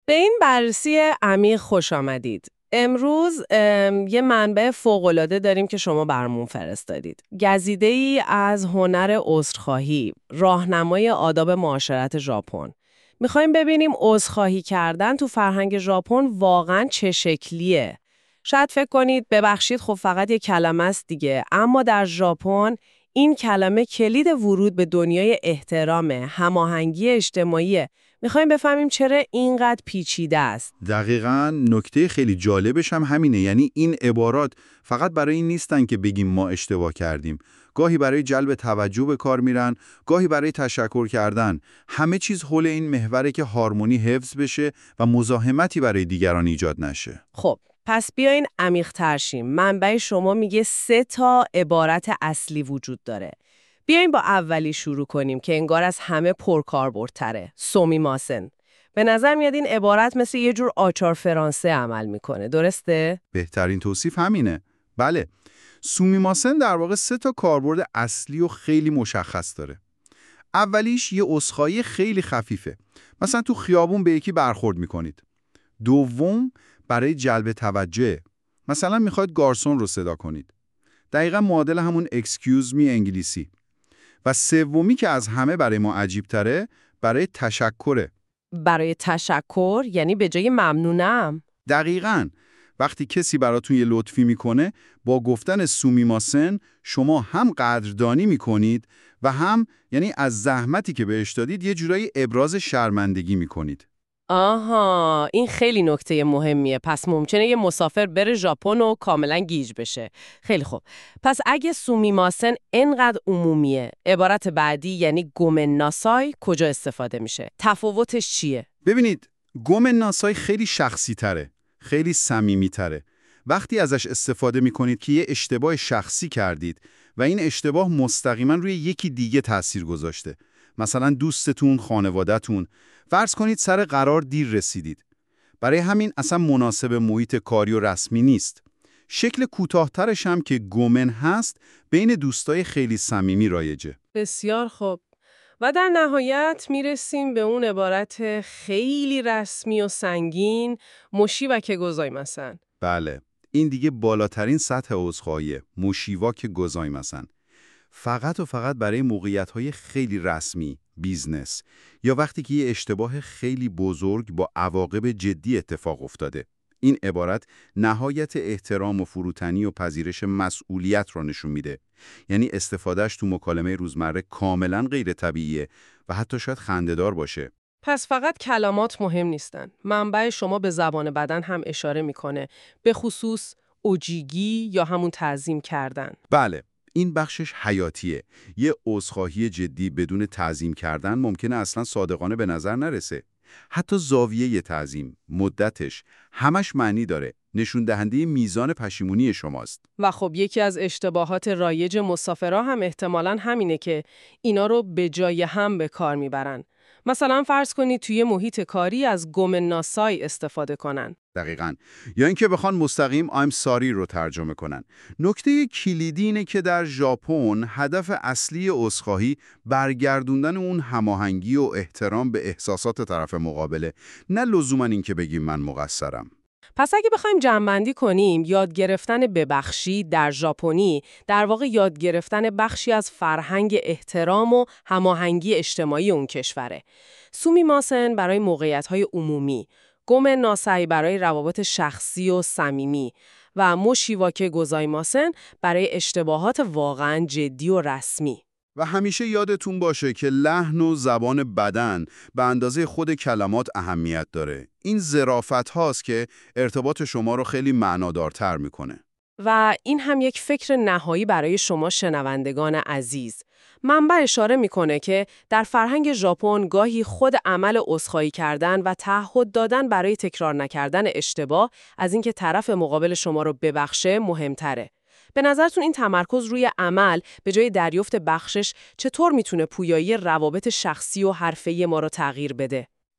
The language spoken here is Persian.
به این بررسی عمیق خوش آمدید. امروز یه منبع فوق‌العاده داریم که شما برامون فرستادید. گزیده‌ای از هنر عذرخواهی، راهنمای آداب معاشرت ژاپن. می‌خوایم ببینیم عذرخواهی کردن تو فرهنگ ژاپن واقعاً چه شکلیه. شاید فکر کنید ببخشید خب فقط یه کلمه است دیگه، اما در ژاپن این کلمه کلید ورود به دنیای احترام، هماهنگی اجتماعیه. میخوایم بفهمیم چرا اینقدر پیچیده است. دقیقاً نکته خیلی جالبش هم همینه. یعنی این عبارات فقط برای این نیستن که بگیم ما اشتباه کردیم. گاهی برای جلب توجه به کار میرن، گاهی برای تشکر کردن. همه چیز حول این محوره که هارمونی حفظ بشه و مزاحمتی برای دیگران ایجاد نشه. خب پس بیاین عمیق‌تر شیم. منبع شما میگه 3 عبارت اصلی وجود داره. بیاین با اولی شروع کنیم که انگار از همه پرکاربردتره. سومیماسن. به نظر میاد این عبارت مثل یه جور آچار فرانسه عمل میکنه. درسته؟ بهترین توصیف همینه. بله. سومیماسن در واقع 3 کاربرد اصلی و خیلی مشخص داره. اولیش یه عذرخواهی خیلی خفیفه. مثلا تو خیابون به یکی برخورد میکنید. دوم برای جلب توجه. مثلا میخواید گارسون رو صدا کنید. دقیقا معادل همون excuse me انگلیسی. و سومی که از همه برای ما عجیب تره، برای تشکره. برای تشکر یعنی به جای ممنونم. دقیقاً. وقتی کسی براتون یه لطفی میکنه، با گفتن سومیماسن شما هم قدردانی میکنید و هم یعنی از زحمتی که بهش دادید یه جورایی ابراز شرمندگی میکنید. آها، این خیلی نکته مهمیه. پس ممکنه یه مسافر بره ژاپن و کاملا گیج بشه. خیلی خوب. پس اگه سومیماسن اینقدر عمومیه، عبارت بعدی یعنی گومن ناسای کجا استفاده میشه؟ تفاوتش چیه؟ ببینید، گومن ناسای خیلی شخصی تره، خیلی صمیمی تره. وقتی ازش استفاده میکنید که یه اشتباه شخصی کردید و این اشتباه مستقیما روی یکی دیگه تأثیر گذاشته. مثلا دوستتون، خانواده‌تون. فرض کنید سر قرار دیر رسیدید. برای همین اصلا مناسب محیط کاری و رسمی نیست. شکل کوتاه‌ترش هم که گومن هست، بین دوستای خیلی صمیمی رایجه. بسیار خوب. و در نهایت میرسیم به اون عبارت خیلی رسمی و سنگین، موشیوکه گوزایماسن. بله، این دیگه بالاترین سطح عذرخواهیه، موشیواکه گوزایماسن. فقط و فقط برای موقعیت‌های خیلی رسمی، بیزنس، یا وقتی که یه اشتباه خیلی بزرگ با عواقب جدی اتفاق افتاده. این عبارت نهایت احترام و فروتنی و پذیرش مسئولیت را نشون میده. یعنی استفادهش تو مکالمه روزمره کاملا غیر طبیعیه و حتی شاید خنده‌دار باشه. پس فقط کلمات مهم نیستن. منبع شما به زبان بدن هم اشاره میکنه. به خصوص اوجیگی یا همون تعظیم کردن. بله، این بخشش حیاتیه. یه عذرخواهی جدی بدون تعظیم کردن ممکنه اصلا صادقانه به نظر نرسه. حتی زاویه تعظیم، مدتش، همش معنی داره. نشون دهنده میزان پشیمونی شماست. و خب یکی از اشتباهات رایج مسافرها هم احتمالاً همینه که اینا رو به جای هم به کار میبرن. مثلا فرض کنید توی محیط کاری از گومن ناسای استفاده کنن. دقیقاً. یا اینکه بخوان مستقیم I'm sorry رو ترجمه کنن. نکته کلیدی اینه که در ژاپن هدف اصلی عذرخواهی برگردوندن اون هماهنگی و احترام به احساسات طرف مقابله، نه لزوماً این که بگیم من مقصرم. پس اگه بخوایم جمع‌بندی کنیم، یاد گرفتن ببخشید در ژاپنی در واقع یاد گرفتن بخشی از فرهنگ احترام و هماهنگی اجتماعی اون کشوره. سومیماسن برای موقعیت‌های عمومی، گومن ناسای برای روابط شخصی و صمیمی و موشیواکه گوزایماسن برای اشتباهات واقعاً جدی و رسمی. و همیشه یادتون باشه که لحن و زبان بدن به اندازه خود کلمات اهمیت داره. این ظرافت هاست که ارتباط شما رو خیلی معنادارتر میکنه. و این هم یک فکر نهایی برای شما شنوندگان عزیز. منبع اشاره میکنه که در فرهنگ ژاپن گاهی خود عمل عذرخواهی کردن و تعهد دادن برای تکرار نکردن اشتباه از اینکه طرف مقابل شما رو ببخشه مهمتره. به نظرتون این تمرکز روی عمل به جای دریافت بخشش چطور میتونه پویایی روابط شخصی و حرفه‌ای ما رو تغییر بده؟